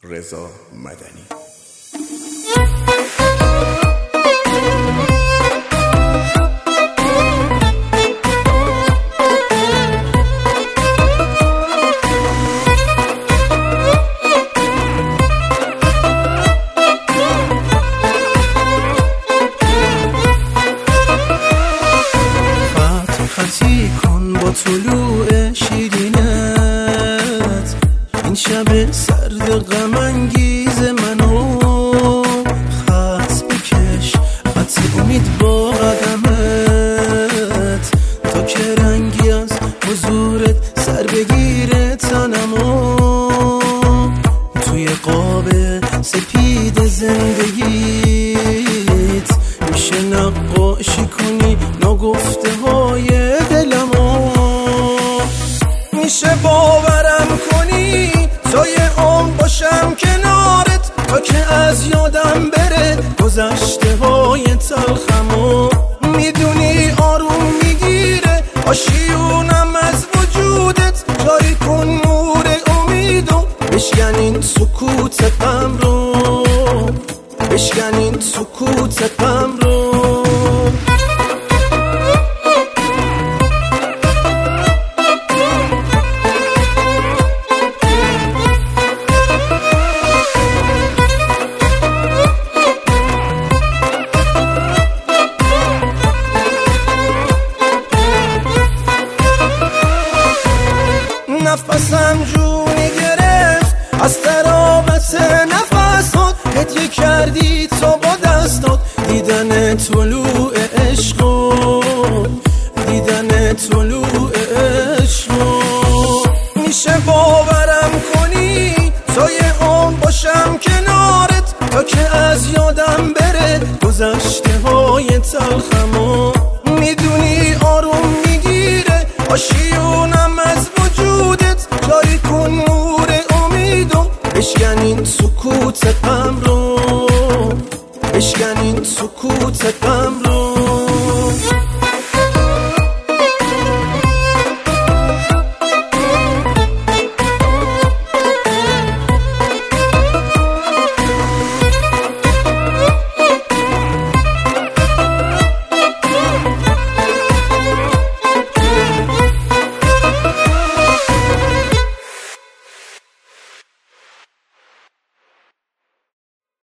رضا مدنی. خطی کن با طلوع شیرینت این شب سرد غم انگیز منو، خط بکش خط امید با قدمت تا که رنگی از حضورت سر بگیره تنمو، توی قاب سپید زندگیت میشه نقاشی کنی ناگفته های دلمو، میشه باورم کنی تا یه عمر باشم کنارت تا که از یادم بره گذشته های تلخمو، میدونی آروم میگیره آشیونم از وجودت، جاری کن نور امیدو بشکن این سکوت غم رو، بشکن این سکوت غم رو. نفسم جونی گرفت از ترابت نفسات، هدیه کردی تو با دستات دیدن طلوع عشقو، دیدن طلوع عشقو، میشه باورم کنی تا یه عمر باشم کنارت تا که از یادم بره گذشته های تلخمو، میدونی آروم میگیره آشیونم از وجودت، جاری کن نور امیدو بشکن این سکوت غم رو، بشکن این سکوت غم رو.